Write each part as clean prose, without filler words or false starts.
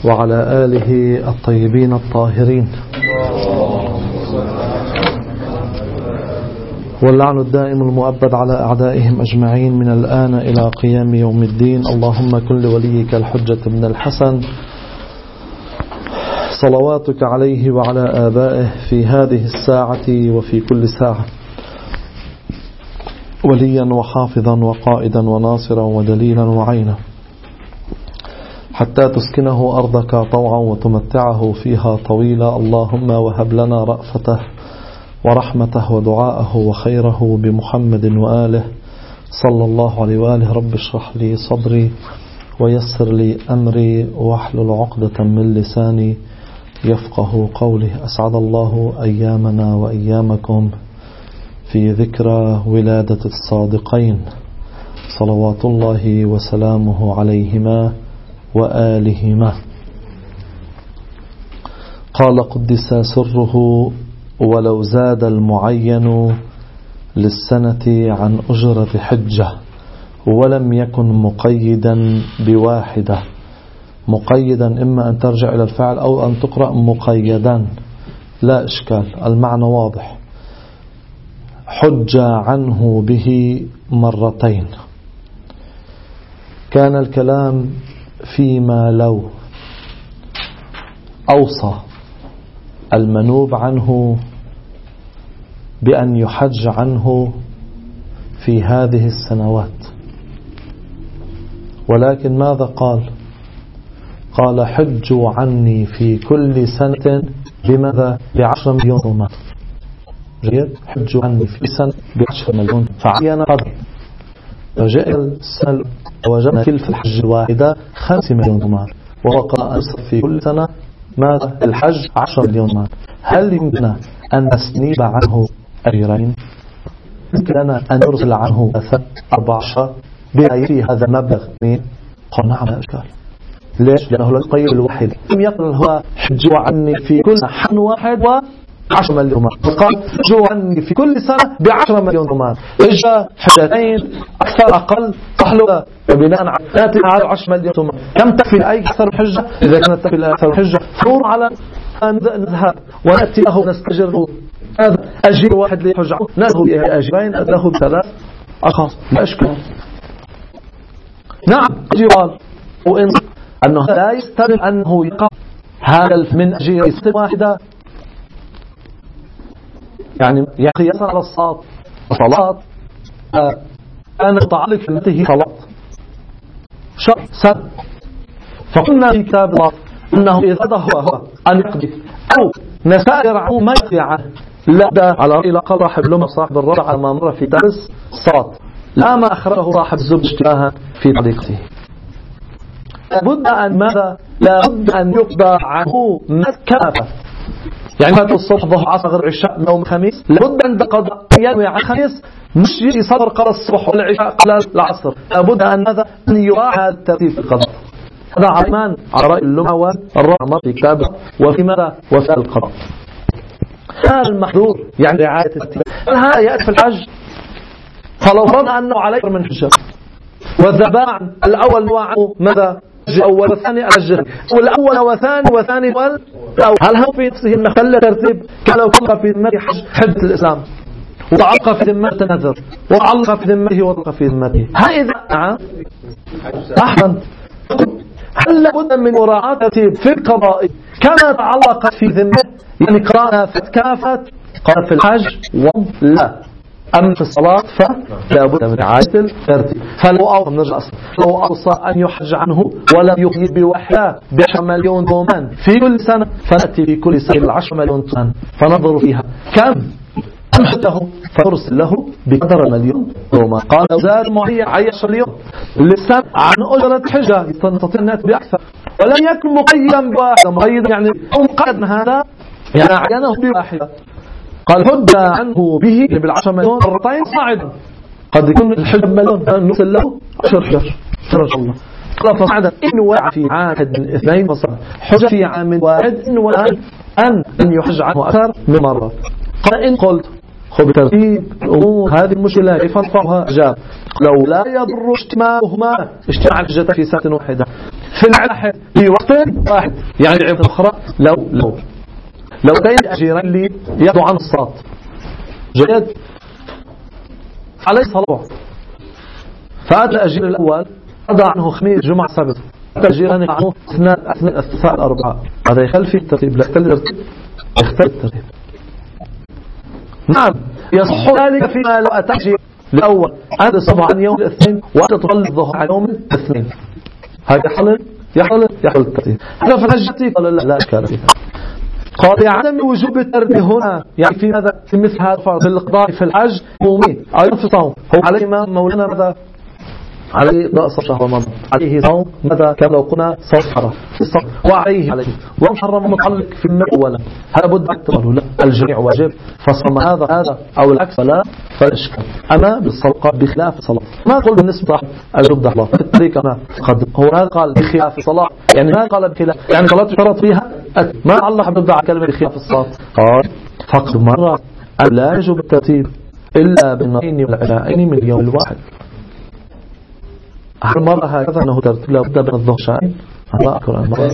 وعلى آله الطيبين الطاهرين، واللعن الدائم المؤبد على أعدائهم أجمعين من الآن إلى قيام يوم الدين. اللهم كن لوليك الحجة بن الحسن صلواتك عليه وعلى آبائه في هذه الساعة وفي كل ساعة وليا وحافظا وقائدا وناصرا ودليلا وعينا، حتى تسكنه أرضك طوعا وتمتعه فيها طويلا. اللهم وهب لنا رأفته ورحمته ودعاءه وخيره بمحمد وآله صلى الله عليه وآله. رب اشرح لي صدري ويسر لي أمري واحلل عقدة من لساني يفقه قولي. أسعد الله أيامنا وأيامكم في ذكرى ولادة الصادقين صلوات الله وسلامه عليهما وآلهما. قال قدس سره: ولو زاد المعين للسنة عن أجرة حجة ولم يكن مقيدا بواحدة. مقيدا إما أن ترجع إلى الفعل أو أن تقرأ مقيدا، لا إشكال، المعنى واضح. حج عنه به مرتين. كان الكلام فيما لو أوصى المنوب عنه بأن يحج عنه في هذه السنوات، ولكن ماذا قال؟ قال: حجوا عني في كل سنة بماذا؟ ب10 مليون رومان. جيد؟ حجوا عني في سنة ب10 مليون، فعين قدر. رجاء السنة وجدنا في الحج الواحدة 5 مليون رومان، وقال في كل سنة ماذا؟ الحج 10 مليون رومان. هل يمكن أن نستنيب عنه أجرين؟ يمكن أن نرسل عنه 14 بأي هذا المبلغ؟ قال: نعم لا إشكال. ليش؟ لأنه القيد الواحد لم يقل هو حجوا عني في كل حن واحد و10 مليون رومان، قال حجوا عني في كل سنة ب10 مليون رومان. إجا حجتين أكثر أقل صحلوا بناء على 10 مليون رومان. كم تكفي أي أكثر حجة؟ إذا كانت تكفي أكثر حجة فور على أن نذهب ونأتي له نستجر هذا أجير واحد ليحج عنه، نذهب إلى أجرين نذهب 3 أشخاص، لا إشكال. نعم جوال، وإن أنه لا يستلم أنه يقع هذا من أجير واحدة، يعني قياسا على الصلاة أن متعلق في ذاته صلاة شرط سنة. فقلنا في كتاب الله أنه إذا هو أن يقضي أو نسائر عنه ما يقضي عنه، لا ده على رأي لقى صاحب لما صاحب الرجع على ما مر في درس الصلاة، لا ما أخرجه صاحب الزبد اشتباها في طريقته. لابد أن ماذا؟ لابد أن يقضى عنه كافة، يعني فات الصبح ظهر عصر غير عشاء نوم خميس، لابد أن قضاء ينوي عن خميس، مش يجي صبر قضى الصبح والعشاء قبل العصر. لابد أن ماذا؟ أن يراعى الترتيب في القضاء. هذا عمان على رأي اللغة والرحمة في كتابه وفي ماذا؟ وفي القضاء. هذا المحظور يعني رعاية الترتيب. هذا يأتي في الحج، فلو فرضنا أنه عليه من حجة والذبائع الأول نوعه ماذا؟ الأول والثاني الجهل، والأول وثاني هل هو في نفسه المختل ترتيب؟ كلو كان في ذمته حج الإسلام، وعلق في ذمته نذر، وعلق في ذمته وعلق في ذمته. هذا أحسن. هل لابد من مراعاة ترتيب في القضاء كما تعلقت في ذمته؟ يعني قراءة فتكافت قال في الحج ولا أما في الصلاة فلا بد من رعاية الترتيب. فلو أوصى أن يحج عنه ولم يقيد بوحدة ب10 مليون رومان في كل سنة، فنأتي في كل سنة 10 مليون رومان فننظر فيها كم أمحته فرسل له بقدر مليون رومان. قال لو زاد معين 10 مليون للسنة عن أجرة حجة يستطيع أن يأتي بأكثر، ولم يكن مقيدا بواحدة. مقيد يعني مقيد هذا يعني عينه بواحدة. قال حج عنه به ب10 مليون مرتين صاعدا، قد يكون الحج مليون نرسل له 10 حجج فرج الله. قال فصعدا إن وقع في عام 2 فصعد حج في عام 1 أن يحج عنه أكثر من مرة. قال إن قلت خب بترتيب الأمور هذه المشكلة كيف نرفعها؟ جاب لو لا يضر اجتماع الحجة في سنة واحدة في الواحد في وقت واحد، يعني عبارة أخرى لو كان أجيرين لي يدعو عن الصلاة جيد عليه صلاة، فأتى الأجير الأول أضع عنه خميس جمعة سبت، أتى الأجيران عنه اثنين الثلاثاء الأربعاء، هذا يخلفي الترتيب، لا يختلف الترتيب. نعم يصح ذلك فيما لو أتى الأول أنت الصبح عن يوم الاثنين وأنت تصلي الظهر عن يوم الاثنين، هذا يحل الترتيب. هذا في الحج قال لا إشكال فيه. قال عدم وجوب الترك هنا، يعني في ماذا في مثل هذا في القضاء في الحج يومين أيضا في صوم، هو عليه ما مولانا ماذا عليه رأس شهر رمضان، عليه صوم ماذا كما لو قلنا صوم حرام وعليه ومحرم متعلق في الماء أولا، هذا بد أن تقولوا لا الجميع واجب، فصم هذا أو العكس فلا إشكال. أما بالصدقة بخلاف الصلاة ما قل بالنسبة الجبد الله في الطريق أنا قد هو هذا قال بخلاف الصلاة، يعني ما قال بخلاف يعني صلاة شرط فيها ما علق ببدأ كلمة بخلاف الصلاة، قال فقط مرة أن لا يجب الترتيب إلا بالنهين والعشاءين من اليوم الواحد. هل مرة هكذا أنه ترتيب لابد من الظهر شائن؟ هذا أكبر المرة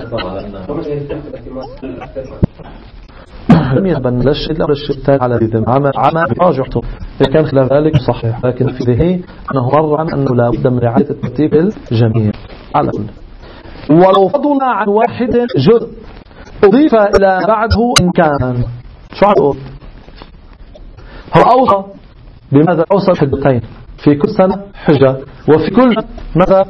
لم يبن لا الشيء الثاني على ذي عمى راجعته إذا كان خلاف ذلك صحيح، لكن في ذهنه أنه مر عن أنه لا بد من رعاية الترتيب الجميع على كل. ولو فضل عن واحد جزء أضيف إلى بعده إن كان شو عقول هو أوصى بماذا أوصى حجتين في كل سنة حجة وفي كل ماذا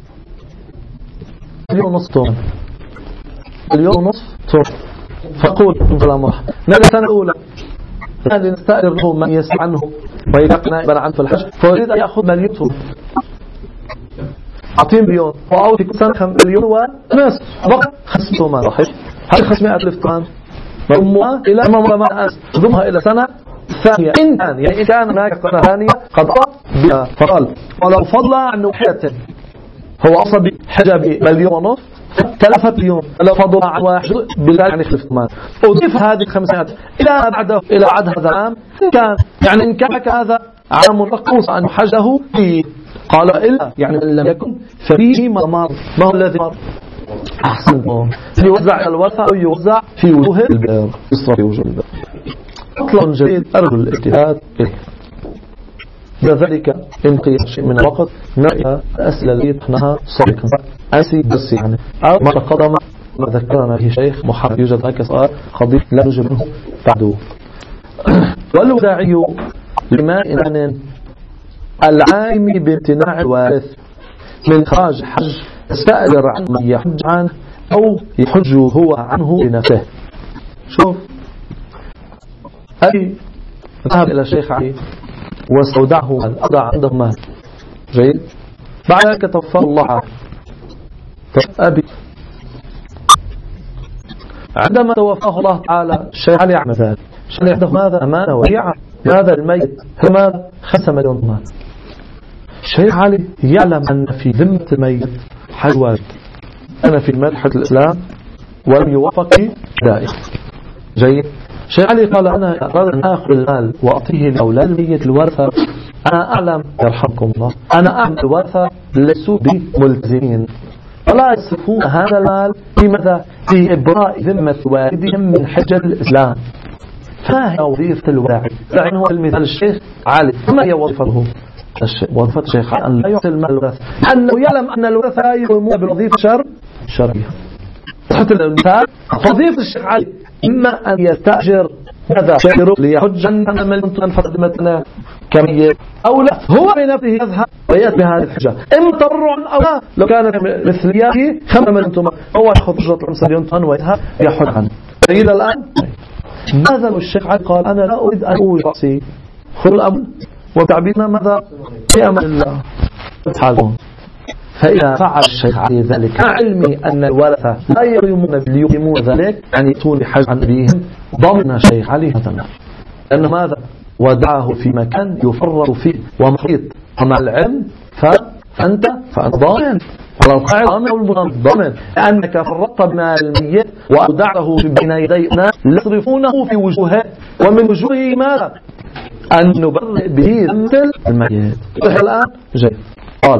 اليوم نصف توم اليوم نصف توم، فقول الأمر ماذا سنة أولى هذه نستأجر له من يسمع عنه ويقنع نائبا عنه في الحج فيريد أن يأخذ مليون توم أعطيه مليون وأعود في كل سنة مليون ونصف بقى خصمته ما صحيح، هل 500,000 توم ضمها إلى ما ضمها إلى سنة ثانية إن كان يعني إن كان هناك سنة ثانية قد بها فقال ولو فضل عن وحدة هو أصل بحجة بمليون ونصف 3 مليون، لو فضل عن واحد بالله يعني خلفت مال أضيف هذه 500 إلى بعده إلى عد هذا العام إن كان يعني إن كان هذا عام رقوص أن حجه فيه، قال إلا يعني إن لم يكن فيه ما هو الذي مر أحسن يوزع الورثة أو يوزع في وجوه البر يصرف في وجوه البر. أطلع جديد أرجو الاجتهاد إليه بذلك إن قيل شيء من الوقت نرى الأسئلة التي طرحناها سابقا أنسي بس يعني أو ما تقدم ما ذكرنا به شيخ محمد يوجد هكذا سؤال قضية لا نجب منه بعده. والوداعي لما إن العالم بامتناع الوارث من خراج حج استأجر عن من يحج عنه أو يحج هو عنه بنفسه. شوف أبي ذهب إلى الشيخ علي واستودعه مال أضع عنده مال جيد بعد ذلك توفى الله عنه. أبي عندما توفاه الله تعالى الشيخ علي عمل ذلك الشيخ علي عنده ماذا أمانة وديعة هذا الميت ماذا 5 مليون مال. الشيخ علي يعلم أن في ذمة الميت حج واجب أنا في ملحة الإسلام ولم يوفق دائم جيد. الشيخ علي قال أنا أراد أن أخذ المال وأعطيه لأولاد الميت الورثة أنا أعلم يرحمكم الله أنا أعلم الورثة ليسوا بملتزمين ولا يصرفون هذا المال في ماذا في إبراء ذمة والدهم من حجة الإسلام. فهي وظيفة الواعي فإن هو المثال الشيخ علي ما هي وظيفته وظيفة الشيخ أن لا يعطي المال الورثة أنه يعلم أن الورثة لا يقومون بالوظيفة شرعية. حتى المثال وظيفة الشيخ علي إما أن يستأجر هذا شيخ ليحج عن مليون فقدمتنا كمية أو لا هو بنفسه يذهب ويأتي بهذه الحجة إما تبرعا أو لا. لو كانت مثلياته 5 مليون طن هو يأخذ أجرة 5 مليون طن ويذهب يحج عنه. إلى الآن ماذا الشيخ علي قال أنا لا أريد أن أوجد رأسي خذ الأمر وتعبيرنا ماذا في أمر الله حالهم. فإذا فعل الشيخ علي ذلك علمي أن الورثة لا يقيمون ذلك يعني يأتون حج عن أبيهم ضمن الشيخ علي هذا المال لأنه ماذا ودعه في مكان يفرط فيه ومحيط ومع العلم فأنت ضامن على القاعدة ضامن لأنك فرطت بمال الميت وأودعته بين يدي الناس يصرفونه في وجوهه ومن وجوهه ماذا أن نبرئ به مثل الميت. الآن جاي قال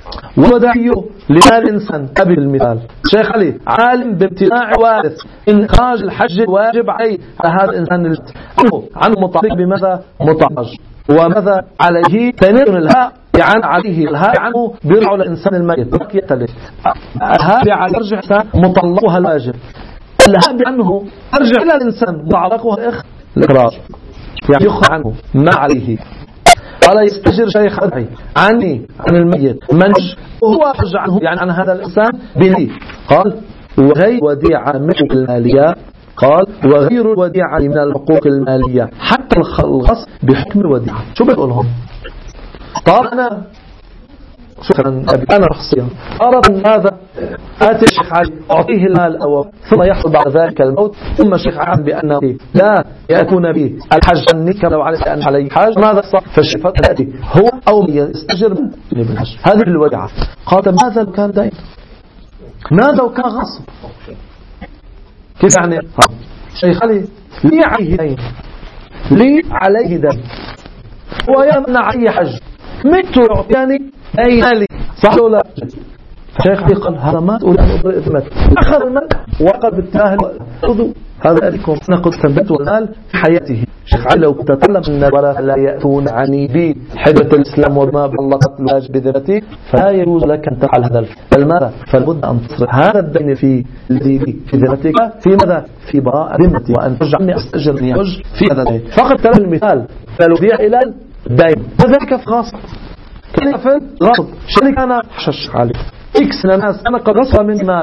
والوداعي لمال الإنسان أبي المثال شيخ علي عالم بامتناع وارث إن إخراج الحج الواجب عليه على هذا الإنسان عنه متعلق بماذا متعرج وماذا عليه تنين الهاء يعني عليه الهاء عنه بيرجع للإنسان الميت يتلف الهاء يرجع مطلقها الواجب الهاء عنه أرجع إلى الإنسان متعلقها الإخراج يعني يخرج عنه ما عليه ولا يستجر شيخ أدعي عني عن الميت منش وهو أرجع عنه يعني عن هذا الإنسان بني قال وغير وديعة من الحقوق المالية قال وغير الوديعة من الحقوق المالية حتى الغصب بحكم الوديعة شو بقولهم طال أنا شكرا أنا شخصيا أرى هذا آتي الشيخ علي أعطيه المال أول ثم يحصل بعد ذلك الموت ثم الشيخ علي بأنه لا يكون به الحج عني كما لو عليه أن عليه حاج ماذا صح فالشفاء الذي هو أو يستجر من الحج هذه الوديعة قال ماذا لو كان دين ماذا لو كان غصب كيف يعني الشيخ علي لي عليه دين لي عليه دين ويمنع أي حج مت يعطيني أي مالي صح ولا الشيخ علي قال هذا مات أريد أن أبرئ ذمته أخذ المال وقال بالتاهل خذوا هذا أبيكم أنا قد ثبت والمال في حياته الشيخ علي لو كنت أتكلم أن الولاء لا يأتون عني بي حجة الإسلام وما بلغت الواجب بذمتي فلا يجوز لك أن تفعل هذا المال فلابد أن تصرف هذا الدين في ذمتك في ماذا في براءة ذمتي وأن ترجعني أستأجرني حج في هذا الدين فقط ترى المثال فلوديع إلى الدين وذلك في غاصب كان يفعل غصب شريك أنا حشش عليه إكس لناس أنا قد غصب من مال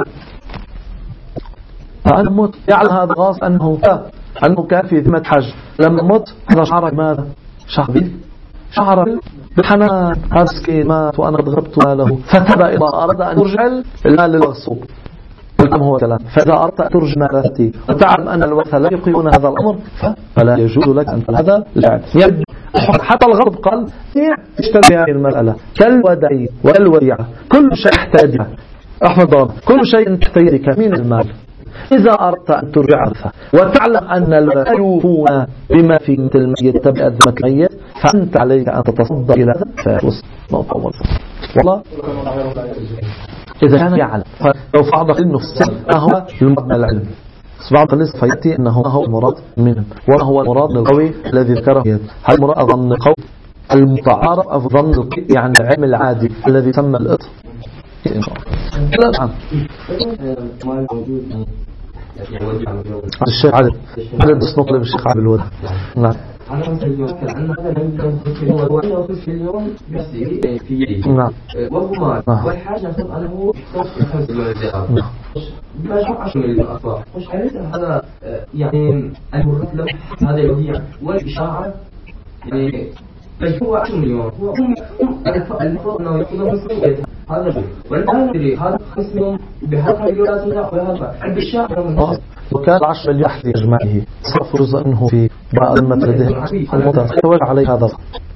فأنا مت يعلم هذا غاصب أنه كان في ذمة حج لما مت هذا شعر ماذا شعر بالحنان هذا سكين مات وأنا قد غربت ماله فتبى إذا أراد أن يرجع المال للغصوب كم هو كلام فإذا أردت أن ترجع مالتي وتعلم أن الورثة لا يقيمون هذا الأمر فلا يجوز لك أن تفعل هذا يعني حتى الغرب قال اشتري هذه المسألة كالودع والوديعة كل شيء يحتاجها أحمد ضرب كل شيء تحتاجك من المال إذا أردت أن ترجع ورثة وتعلم أن الورثة يوفون بما في مثل الميت تبقى ذمة الميت فأنت عليك أن تتصدى إلى هذا فوصل نقطة والله إذا كان يعلم فلو فعض علمه في السر ما هو المراد من العلم بعض الناس فيأتي أنه ما هو المراد منه وما هو المراد القوي الذي ذكره هل المراد ظن القوي المتعارف أو ظن يعني العلم العادي الذي سمى الإطر لا نعم الشيخ عدد نطلب الشيخ عبد الودع نعم أنا مثلا عن هذا هو في اليوم في يدي وهما والحاجة أنه يحتاج يحفظ الوزارة بما شاء 10 مليون أطفال مش عارف هذا يعني المرات له هذا يوديع والإشاعة يعني هو 10 مليون هو المفروض أنه يأخذ مسؤولية هذا شيء والآن تري هذا قسم بهذا مليونات وهذا بالشاعر وكان 10 مليون في إجماعه صرف جزء منه في بعض المترده المتوجه عليه هذا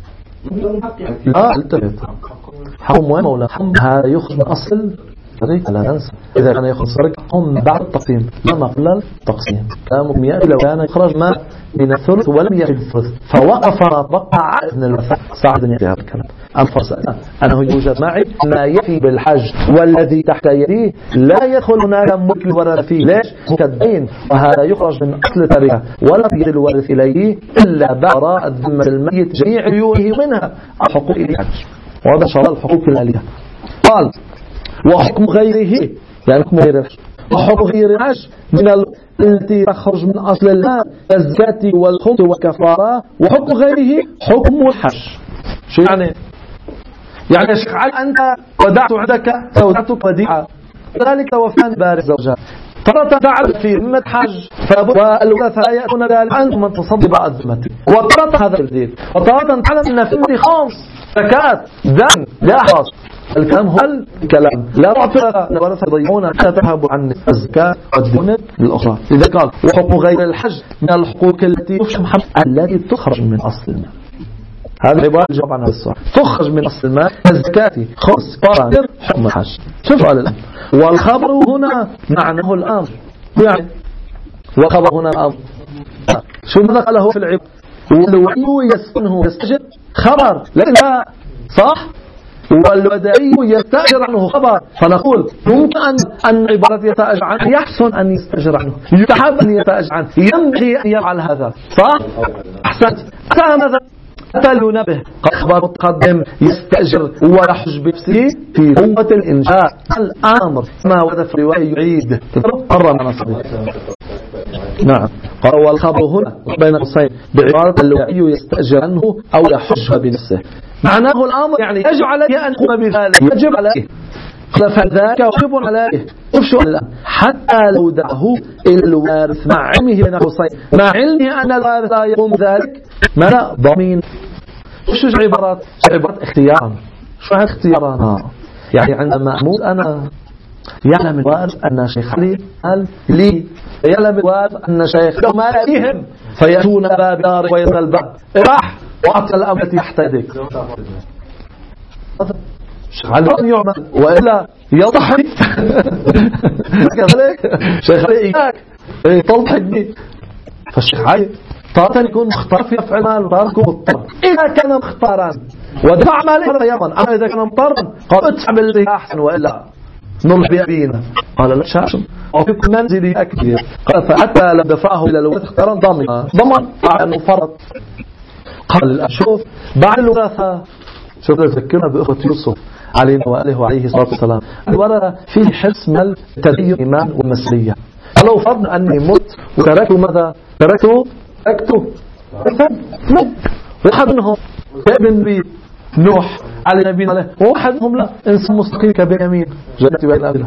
لا التفت حكم وين مولا هذا يخرج من أصل لا ننسى إذا كان يخرج صرقهم بعد التقسيم لما قبل التقسيم كلامهم يأتي لو كان يخرج ما من الثلث ولم يأتي الثلث فوقف بقى عائد من الوثاق ساعدني في هذا الكلام أنفرس أنه يوجد معي ما يفي بالحج والذي تحت يديه لا يدخل هناك ملك الورث فيه ليش مكدين وهذا يخرج من أصل تركه ولا يجد الورث إليه إلا براءة ذمة الميت جميع عيوبه منها الحقوق الحج وهذا شرط الحقوق الآلية قال وحكم غيره يعني حكم غير الحج وحكم غير الحج من التي تخرج من أصل المال الزكاة والخمس والكفارة وحكم غيره حكم الحج شو يعني يا شيخ علي أنت ودعت عندك ودعتك وديعة ذلك وفان بارز زوجات ترى تعرف في ذمة حج والورثة لا يأتون ذلك أنت من تصدي بعد ذمتي وترى هذا الجديد وترى تعلم أن في خمس زكاة دم لا حرص الكلام هو الكلام لا تعتبر الورثة يضيعون لا تذهب عن الزكاة والدين الأخرى إذا قال وحكم غير الحج من الحقوق التي يفشم التي تخرج من أصل المال هذا عبارة الجواب عن هذا السؤال تخرج من أصل المال الزكاة خمس قرار حكم الحج شوف على الآن والخبر هنا معناه الأمر يعني والخبر هنا الأمر شو ماذا قاله في العبارة والوعي يسكنه يستجد خبر لكن لا صح والودعي يستأجر عنه خبر، فنقول ممكن أن عبارة يستأجر عنه يحسن أن يستأجر عنه، يتحب أن يستأجر عنه، ينبغي أن يفعل هذا، صح؟ أحسنت. ماذا؟ حتى ينبه خبر متقدم يستأجر ويحج بنفسه في قوة الإنشاء الأمر ما ورد في الرواية يعيد قرر من أصله. نعم. قال والخبر هنا بين قوسين بعبارة الودعي يستأجر عنه أو يحج بنفسه، معناه الأمر يعني يجب عليه أن يقوم بذلك، يجب عليه، فذاك واجب عليه. شوف الآن حتى لو دعه إلى الوارث مع علمه بين قوسين، مع علمه أن الوارث لا يقوم ذلك، ماذا ضمين؟ شو عبارات اختيارا. شو هذا اختيارا؟ يعني عندما أموت أنا يعلم الوارث أن شيخ علي قال لي، يعلم الوارث أن شيخ ما يأتيهم فيأتون باب دار ويضل الباب راح وأعطى الأمر التي تحت يديك. على أن يعمل وإلا يضحك. كذلك شيخ علي إياك تضحك بي. فالشيخ علي طارة يكون مختار في أفعال مال وطارة يكون مضطر. إذا كان مختارا ودفع ماله هذا يضمن، أما إذا كان مضطرا قال ادفع بالذي أحسن وإلا نرح بأبينا. قال لا شاشم أو في منزلي أكبر. قال فحتى لو دفعه إلى الوارث اختارا ضمن أنه فرط. قال الآن شوف بعد الوراثة، شوف تذكرنا بأخوة يوسف عليه وعليه الصلاة والسلام، الوراثة فيه حس من التدين الإيمان والمسلية. لو فرضنا أني مت وتركوا ماذا؟ تركوا واحد منهم ابن بي نوح على نبينا عليه، وواحد منهم لا إنسان مستقيم كبنيامين جنة وإلى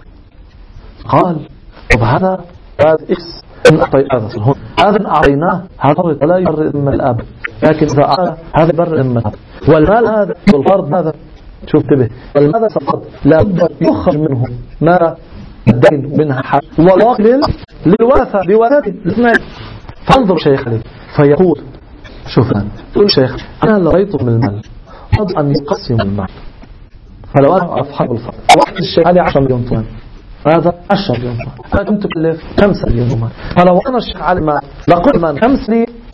قال طب هذا إكس إن أعطي هذا أعطيناه هذا لا يبرئ من الأب، لكن إذا أعطى هذا يبرئ من الأب. والمال هذا والفرض هذا شوف تبه والماذا سفر لا بد يخرج منه ما الدين منها حق والواقل للوراثة لولده الاثنين. فانظر شيخ علي فيقول شوف تقول شيخ أنا لو رأيته من المال أريد أن يقسم المال، فلو أنا أصحاب الفرض واحد الشيخ علي 10 مليون طوان هذا 10 مليون طوان فكنت تكلف 5 مليون طوان، فلو أنا الشيخ علي ما لقل من 5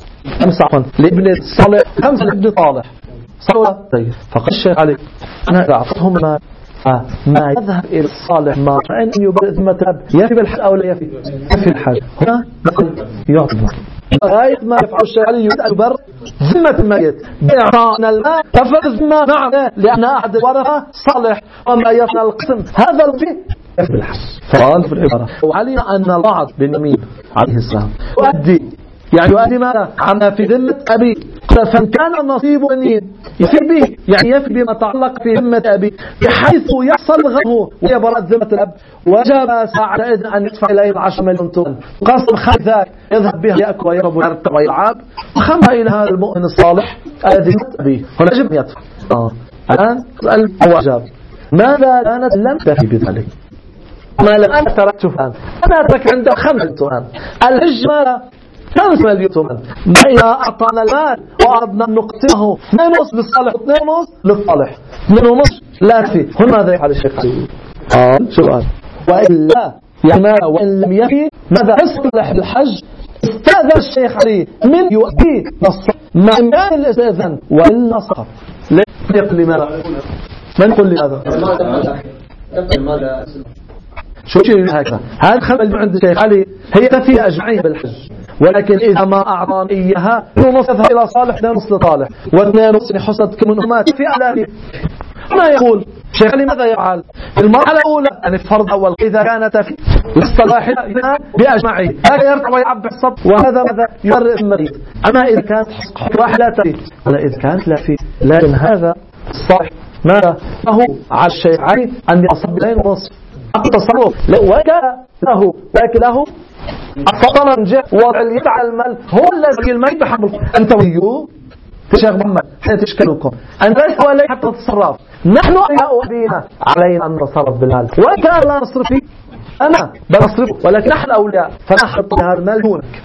لابن صالح 5 لابن صالح صالح طيب. فقال الشيخ علي أنا إذا أعطتهم ما يذهب إلى الصالح ما أن يبرئ ذمة الأب يفي بالحج أو لا يفي الحج، هنا نقول يعطي غاية ما يفعل الشيخ علي يريد أن يبرئ ذمة الميت بإعطاء المال تفرض ذمة نعم لأن أحد الورثة صالح وما يفعل القسم هذا الذي يفي بالحج. فقال في العبارة وعلينا أن البعض بالنميم عليه السلام يؤدي ماذا عما في ذمة أبي، فإن كان النصيب منين يفي به يعني يفي بما تعلق في ذمة أبي بحيث يحصل غضبه ويبرأ ذمة الأب، وجب ساعتئذ أن يدفع إليه 10 مليون طن قسم خمس ذاك يذهب بها يأكل ويرب ويرتع ويلعب وخمها إلى هذا المؤمن الصالح الذي ذمة أبيه، هنا يجب أن يدفع. الآن سؤال وأجاب ماذا كانت لم تفي بذلك؟ ما لم أنا تركت فان أنا أترك عنده 5 مليون طن الحج ماذا 5 مليون طن، إذا أعطانا المال وأردنا أن نقسمه 2.5 للصالح و2.5 للصالح 2.5 لا فيه، هنا ماذا يفعل الشيخ علي؟ سؤال وإلا يعني وإن لم يفي ماذا يصلح الحج؟ استاذن الشيخ علي من يؤدي نص مع إمكان الاستئذان وإلا سقط. لا يقول لماذا؟ من يقول لماذا؟ شو هكذا هذا خبل عند الشيخ علي هي تفي أجمعين بالحج، ولكن إذا ما أعطان إياها نصفها إلى صالح 2.5 لطالح و2.5 حصد كمنهما في أعلاني. ما يقول الشيخ علي ماذا يفعل؟ المرحلة الأولى أن الفرض أول إذا كانت في الاصطلاحنا بأجمعين هذا يرجع ويعبي الصب وهذا ماذا يرئ المريض. أما إذا كانت واحد لا تفي ولا إذا كانت لا في، لكن هذا الصالح ماذا له على الشيخ علي أن يصب 2.5 التصرف ولكن له الفطن نجح وضع اليد على المال هو الذي المال بحمل أنت ويوه شيخ محمد حين تشكلكم أنت ليس ولي حتى تتصرف، نحن أولياء علينا أن نتصرف بالمال وكان لا نصرف فيه أنا بنصرفه، ولكن نحن أولياء فنحط هذا المال دونك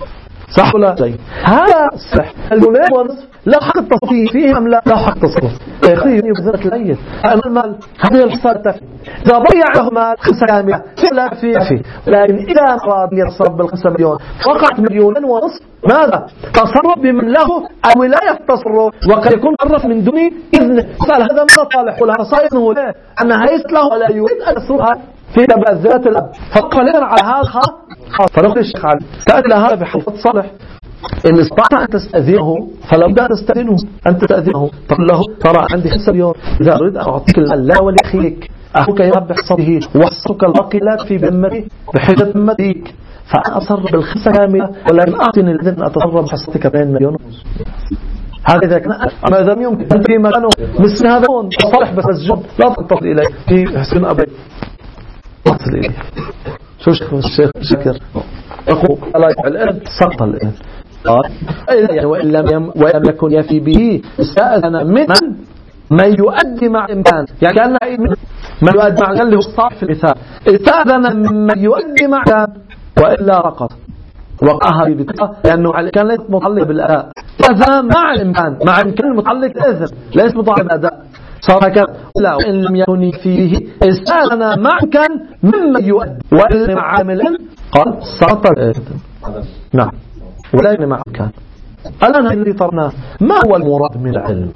صح ولا لا؟ هذا صح. الملك ونصف لا حق التصرف فيه أم لا حق التصرف. يخرج بذلك الميت المال هذه الحصة. إذا ضيعه مال 5 كاملة لا فيه. لكن إذا أراد يتصرف بال5 مليون فقط 1.5 مليون ماذا؟ تصرف بمن له الولاية التصرف، وقد يكون تصرف من دون إذن. قال هذا ما صالح ولا صائنه له أنها ليست له ولا يريد أن يصرفها في ذات الأب. فقال على هذا خاص. فرق الشيخ علي تأتي هذا بحلفة صالح. إن استطعت أن تستأذنه فلا بد أن تستأذنه، أن تستأذنه تقول له ترى عندي 5 مليون إذا أريد أن أعطيك المال لا ولأخيك أخوك يربح حصته وحصتك الباقي لا في ذمتي بحجة ذمتك، فأنا أصرف بال5 كاملة ولكن أعطني الإذن أن أتصرف بحصتك 2 مليون. هذا إذا كان أما إذا يمكن أنت في مكانه مثل هذا صالح بس مسجون لا تتصل إليه في حسن أبي تصل إليه. شو الشيخ شكر أخوه لا يفعل الإذن سقط الإذن. يعني وإن لم يكن يفي به استأذن من يؤدي مع الإمكان. يعني كان من يؤدي مع اللي هو الصالح في المثال استأذن من يؤدي مع وإلا رقص وقعها ببطاقة لأنه كان ليس متعلق بالأداء. إذا مع الإمكان المتعلق بالإذن ليس متعلق بالأداء صار هكذا. لا وإن لم يكن فيه استأذن مع كان ممن يؤدي وإن مع عامل قال سقط الإذن. نعم ولا مع كان. الآن الذي طرناه ما هو المراد من العلم؟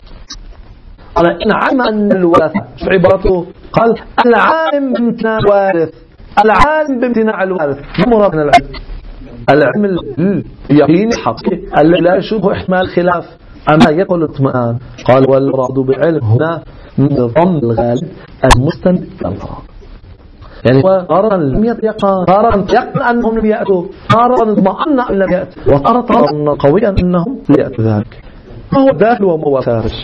قال إن علم أن الورثة شو عبارته؟ قال العالم بامتناع الوارث. العالم بامتناع الوارث ما مراد من العلم؟ العلم اليقيني حقيقي الذي لا يشوبه احتمال خلاف. أما يقول اطمئنان قال والمراد بعلم هنا من ضمن الغالب المستند للغرض. يعني قررا لم يتيقن قررا يقن أنهم لم يأتوا قررا اطمئن أن لم يأتوا وقررا قويا أنهم لم يأتوا ذلك. فهو داخل وهو خارج.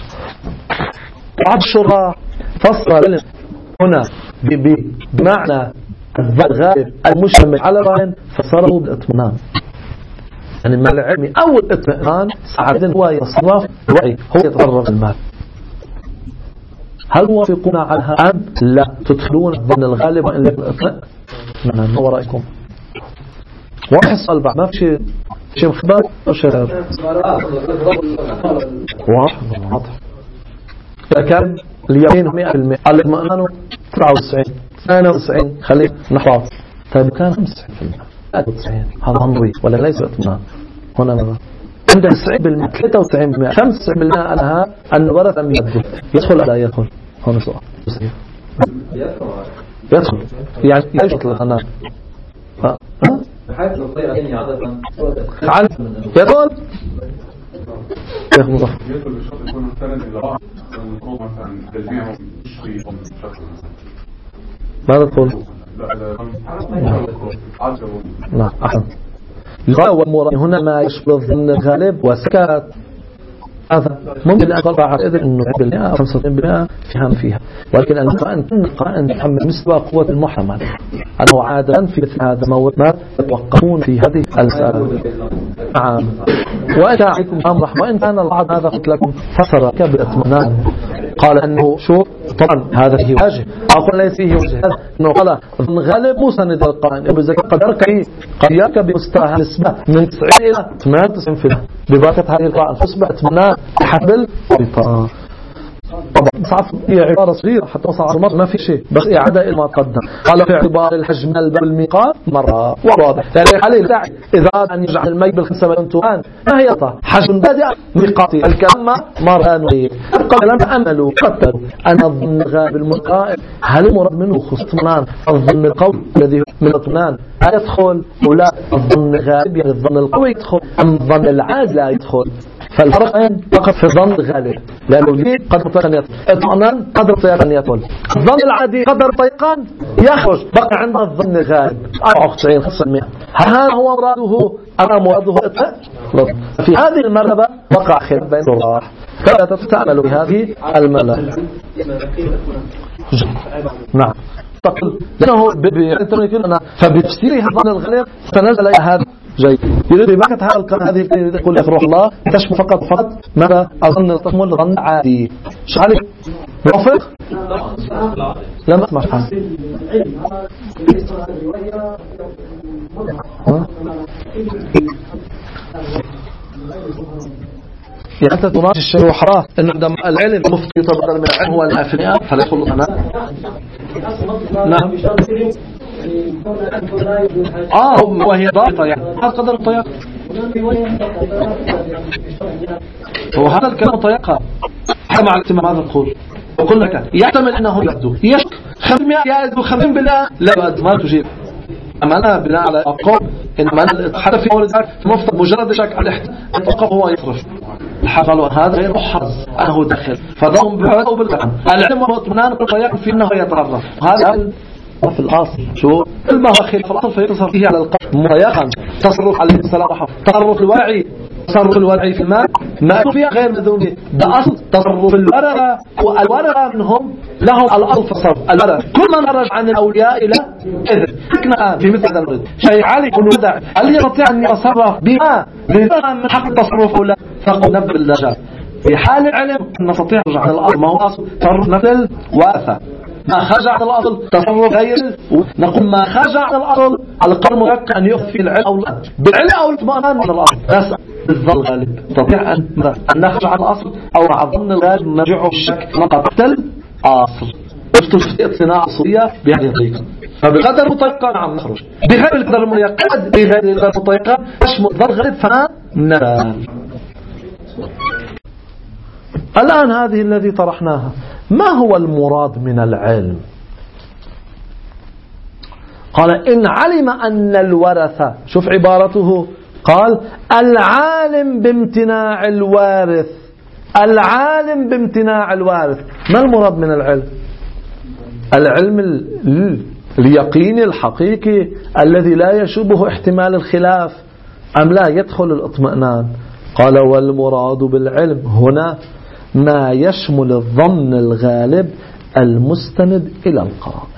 بعض الشراح فصل هنا بمعنى الغالب المشتمل على الرهن فصره بالاطمئنان. يعني مع العلم أو الاطمئنان ساعدين هو يتصرف وعي هو يتصرف المال. هل موافقون على هذا أم لا تدخلون ضمن الغالب وإن لم الاطمئنان؟ ما ورأيكم؟ واحد البعض ما في شيء مخبار أو شيء واضح. إذا كان اليقين 100% الاطمئنان 99 خليه نحفظ. طيب كان 95% 90 هذا ضروري ولا ليس اطمئنان؟ هنا ماذا؟ عندك 90% 93% 95% أنها أن الورث لم يدخل لا يدخل. هنا سؤال يدخل يعني ايش يطلق أنا بحيث لو طيب يعني عادة تعال يدخل يدخل الشخص يكون مثلا إذا رأى المفروض مثلا تجميعهم يشفي شخص ماذا تقول؟ لا أحسن. والمراد هنا ما يشبه ضمن الغالب وسكت. هذا ممكن أن أقول على إذن أنه 100% أو 95% فيها ولكن القرآن يحمل مستوى قوة المحرم عليه أنه عادة في مثل هذا موت ما يتوقفون في هذه المسألة. نعم وأتى عليكم أمر وإن كان البعض هذا قلت لكم فسر بالاطمئنان قال أنه شو طبعا هذا فيه وجه أقول ليس فيه وجه أنه قال غالب مسند القرآن إذا قدرك قد يركب بمستوى النسبة من 90 إلى 98% ببركة هذه القرآن فاصبح اطمئنان حبل طبعا صعب هي عبارة صغيرة حتى صعب المرة ما في شيء بس إعادة إلى ما قدم. قال في اعتبار الحجم بالميقات مرة وواضح يعني عليه الداعي إذا أراد أن يجعل المي بال5 مليون توان ما هي حجم بادئ ميقاتي الكلام مرة نريد أبقى لم أملوا قتلوا أنا الظن غاب المقائم هل المراد منه خصمان الظن القوي الذي من الاطمئنان يدخل ولا الظن غالب يعني الظن القوي يدخل أم الظن العاد لا يدخل. فالفرق فقط في الظن الغالب لأنه الجيد قدر طيقان يدخل اطمئنان قدر طيقان يدخل الظن العادي قدر طيقان يخرج بقى عندنا الظن الغالب 94% هذا هو مراده أنا مراده في هذه المرتبة وقع خلاف بين الراح فلا تستعمل بهذه المرتبة. نعم تقول لأنه فبتفسيره الظن الغالب تنزل هذا جيد يريد ببركة هذا القرآن هذه يقول لك روح الله تشمل فقط ماذا أظن تشمل ظن عادي شو عليك موافق؟ لا ما اسمع حاجة يعني أنت تناقش الشيء وحراه إن عندما العلم مفتي بدل من العلم هو الأفنية فلا يدخل أنا. نعم. وهي ضابطة يعني هذا قدر الطيق. وهذا الكلام طيقها مع الاهتمام. ماذا نقول؟ وقل لك يحتمل أنه يبدو يشك 500 يأذو 50 بالله لا يؤد ما تجيب. أما أنا بناء على أقوم إنما أنا حتى في مورد المفترض مجرد شك على التوقف هو يخرج. قالوا هذا غير محرز أنه دخل فضم بالعود وبالقلم. العلم هو اطمئنان الطيق في أنه يتعرف. هذا في الأصل شو ما هو خلاف الأصل فيتصرف فيه على القلب مضيقا. تصرف عليه السلام تصرف الوعي تصرف الوضعي في الماء ما فيها غير مذوني. ده أصل تصرف الورقة والورقة منهم لهم الأصل في الصرف الورقة. كل من خرج عن الأولياء إلى إذن حكنا في مثل هذا الرد شيء عالي ونودع هل يستطيع أن يتصرف بما من حق التصرف ولا فقط نبذ اللجاء. في حال العلم نستطيع نرجع عن الأصل ما هو أصل تصرف مثل وأثى ما خرج عن الأصل تصرف غير. نقول ما خرج عن الأصل على القرن مركب أن يخفي العلم أو لا بالعلم أو الاطمئنان من الأصل بس بالظن الغالب تستطيع أن نخرج عن الأصل أو مع الظن الغالب نرجعه بالشك نقطة الأصل في اقتناع أصلية بهذه الطريقة. فبقدر المطيقة نعم نخرج بغير القدر الميقظ بغير القدر المطيقة تشمل ظن غالب فنرى. الآن هذه الذي طرحناها ما هو المراد من العلم؟ قال إن علم أن الورثة شوف عبارته قال العالم بامتناع الوارث. العالم بامتناع الوارث ما المراد من العلم؟ العلم اليقيني الحقيقي الذي لا يشوبه احتمال الخلاف أم لا يدخل الاطمئنان. قال والمراد بالعلم هنا ما يشمل الظن الغالب المستند إلى القرائن.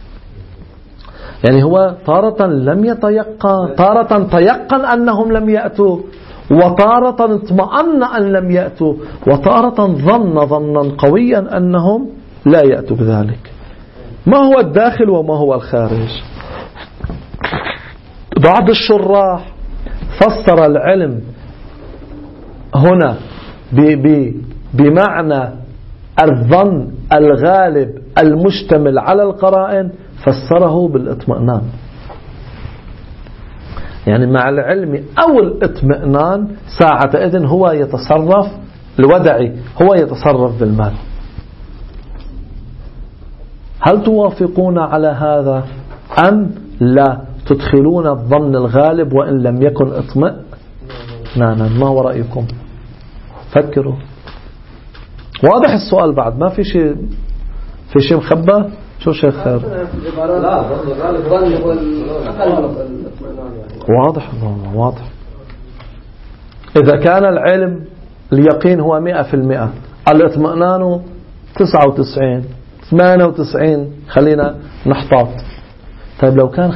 يعني هو تارة لم يتيقن تارة تيقن أنهم لم يأتوا وتارة اطمأن أن لم يأتوا وتارة ظن ظنا قويا أنهم لا يأتوا بذلك. ما هو الداخل وما هو الخارج؟ بعض الشراح فسر العلم هنا بمعنى الظن الغالب المشتمل على القرائن فسره بالاطمئنان. يعني مع العلم أو الاطمئنان ساعة إذن هو يتصرف الودعي هو يتصرف بالمال. هل توافقون على هذا أم لا تدخلون الظن الغالب وإن لم يكن اطمئنان؟ ما هو رأيكم؟ فكروا. واضح السؤال بعد ما في شيء مخبى. شو شيخ خير؟ لا واضح إذا كان العلم اليقين هو 100% الاطمئنان 99 98 خلينا نحتاط. طيب لو كان 95%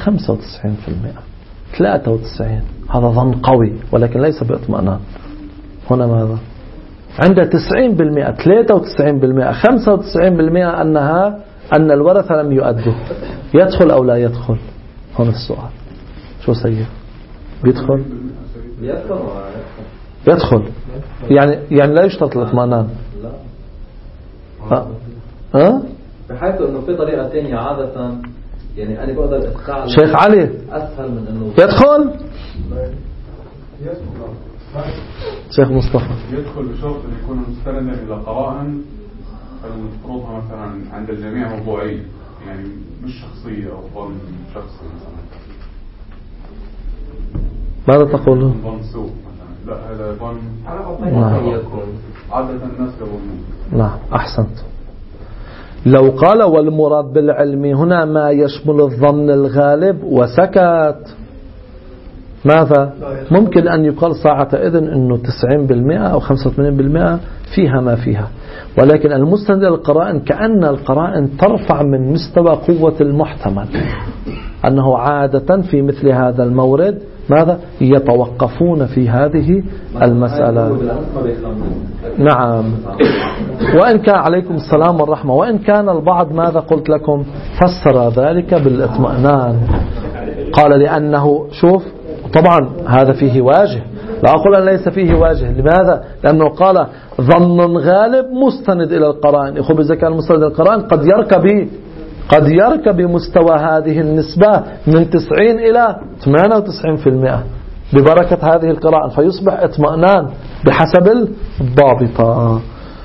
93 هذا ظن قوي ولكن ليس باطمئنان. هنا ماذا؟ عند 90% 93% 95% أن الورثة لم يؤدوا يدخل أو لا يدخل؟ هنا السؤال. شو سيد؟ بيدخل؟ يدخل يعني لا يشترط الاطمئنان. لا بحيث انه في طريقة تانية عادة يعني انا بقدر استعمل شيخ علي اسهل من انه يدخل. شيخ مصطفى يدخل بشرط أن يكون مستندا إلى قرائن المفروضها مثلا عند الجميع موضوعية يعني مش شخصية أو ظن شخصي مثلا. ماذا تقولون؟ ظن سوء مثلا. لا هذا ظن عادة الناس يظنون. نعم أحسنت. لو قال والمراد بالعلم هنا ما يشمل الظن الغالب وسكت ماذا؟ ممكن أن يقال ساعة إذن أنه 90% أو 85% فيها ما فيها. ولكن المستند للقرائن كأن القرائن ترفع من مستوى قوة المحتمل أنه عادة في مثل هذا المورد ماذا؟ يتوقفون في هذه المسألة. نعم. وإن كان عليكم السلام والرحمة وإن كان البعض ماذا قلت لكم فسر ذلك بالاطمئنان. قال لأنه شوف طبعا هذا فيه واجه لا أقول أن ليس فيه واجه. لماذا؟ لأنه قال ظن غالب مستند إلى القرائن. إخوة بالذكاء المستند إلى القرائن قد يركب بمستوى هذه النسبة من 90 إلى 98% ببركة هذه القراءة، فيصبح اطمئنان بحسب الضابطة.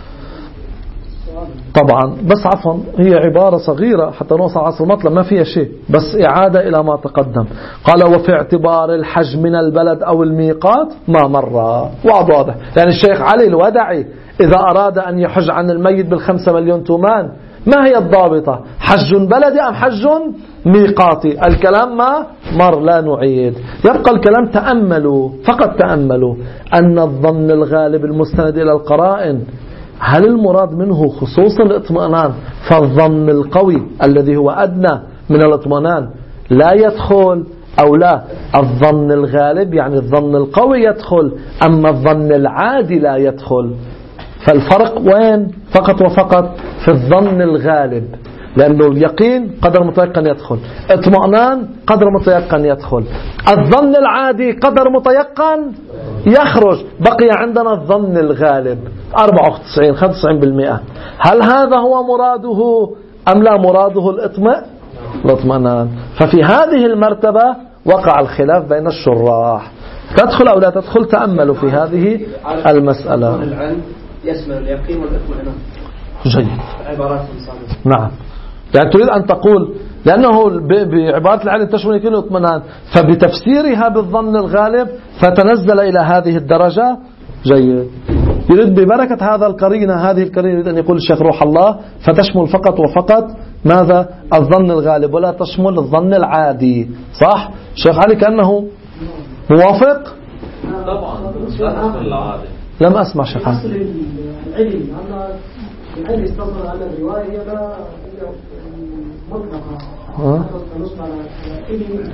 طبعا بس عفوا هي عبارة صغيرة حتى نوصل عصر المطلب ما فيها شيء، بس إعادة إلى ما تقدم. قال وفي اعتبار الحج من البلد أو الميقات ما مر. واضح يعني الشيخ علي الودعي إذا أراد أن يحج عن الميت ب5 مليون تومان ما هي الضابطة؟ حج بلدي أم حج ميقاتي؟ الكلام ما مر لا نعيد. يبقى الكلام تأملوا فقط تأملوا أن الظن الغالب المستند إلى القرائن هل المراد منه خصوص الاطمئنان؟ فالظن القوي الذي هو أدنى من الاطمئنان لا يدخل أو لا؟ الظن الغالب يعني الظن القوي يدخل، أما الظن العادي لا يدخل. فالفرق وين؟ فقط وفقط في الظن الغالب، لأنه اليقين قدر متيقن يدخل، اطمئنان قدر متيقن يدخل، الظن العادي قدر متيقن يخرج. بقي عندنا الظن الغالب 94-95%. هل هذا هو مراده أم لا مراده الاطمئنان؟ ففي هذه المرتبة وقع الخلاف بين الشراح، تدخل أو لا تدخل. تأملوا في هذه المسألة. يشمل اليقين والاطمئنان. جيد. عبارات نعم، يعني تريد أن تقول لأنه بعبارة العلم تشمل اليقين والاطمئنان، فبتفسيرها بالظن الغالب فتنزل إلى هذه الدرجة. جيد. يريد ببركة هذه القرينة يريد أن يقول الشيخ روح الله فتشمل فقط وفقط ماذا؟ الظن الغالب ولا تشمل الظن العادي. صح؟ الشيخ علي كأنه موافق؟ طبعا العادي. لم أسمع شيخ علي. أصل العلم العلم يستظهر على الرواية لا مطلقة. نص على العلم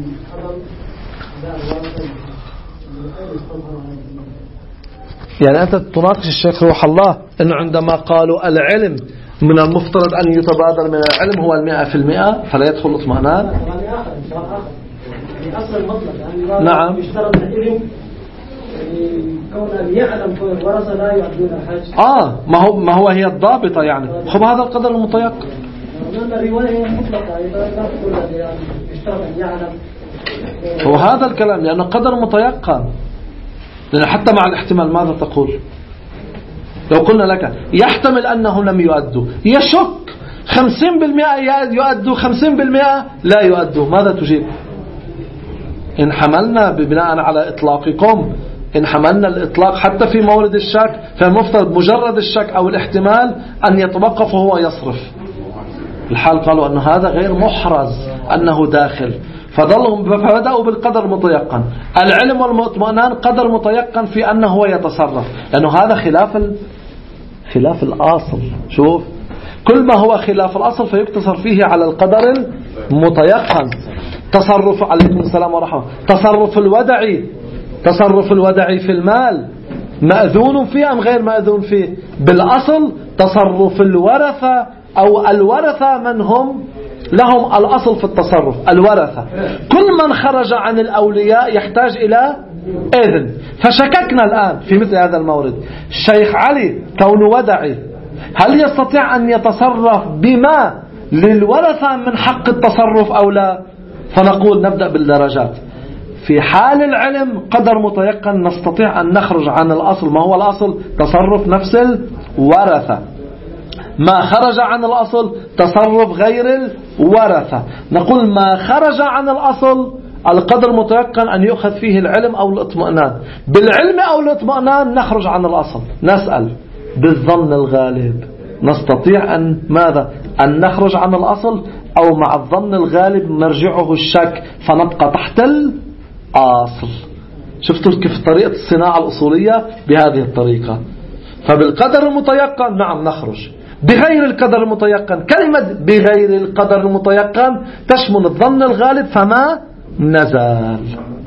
يعني أنت تناقش الشيخ روح الله أنه عندما قالوا العلم من المفترض أن يتبادر من العلم هو 100% فلا يدخل اطمئنان. يعني أصل المطلق يعني نعم. يشترط العلم كون أن يعلم كون الورثة لا يعدون الحج. ما هو هي الضابطة يعني. خب هذا القدر المتيقن. لأن الرواية مطلقة لا تقول يعني يشترط أن يعلم. هو هذا الكلام لأنه قدر متيقن. لأن حتى مع الاحتمال ماذا تقول؟ لو قلنا لك يحتمل أنه لم يؤدوا، يشك 50% يؤدوا 50% لا يؤدوا، ماذا تجيب؟ إن حملنا بناء على إطلاقكم، إن حملنا الإطلاق حتى في مورد الشك، فالمفترض مجرد الشك أو الاحتمال أن يتوقف وهو يصرف. الحال قالوا أن هذا غير محرز أنه داخل، فبدأوا بالقدر المتيقن. العلم والمطمئنان قدر متيقن في أنه هو يتصرف، لأنه هذا خلاف الأصل. شوف كل ما هو خلاف الأصل فيقتصر فيه على القدر المتيقن. تصرف عليكم السلام ورحمة، تصرف الودعي في المال مأذون فيه أم غير مأذون فيه؟ بالأصل تصرف الورثة أو الورثة من هم لهم الأصل في التصرف الورثة. كل من خرج عن الأولياء يحتاج إلى إذن. فشككنا الآن في مثل هذا المورد، الشيخ علي كون ودعي هل يستطيع أن يتصرف بما للورثة من حق التصرف أو لا؟ فنقول نبدأ بالدرجات. في حال العلم قدر متيقن نستطيع أن نخرج عن الأصل. ما هو الأصل؟ تصرف نفس الورثة. ما خرج عن الأصل تصرف غير الورثة. نقول ما خرج عن الأصل القدر متيقن أن يؤخذ فيه العلم أو الاطمئنان. بالعلم أو الاطمئنان نخرج عن الأصل. نسأل بالظن الغالب نستطيع أن ماذا؟ أن نخرج عن الأصل، أو مع الظن الغالب مرجعه الشك فنبقى تحت الأصل. شفتوا كيف طريقة الصناعة الأصولية؟ بهذه الطريقة. فبالقدر المتيقن نعم نخرج، بغير القدر المتيقن. كلمة بغير القدر المتيقن تشمل الظن الغالب فما نزال.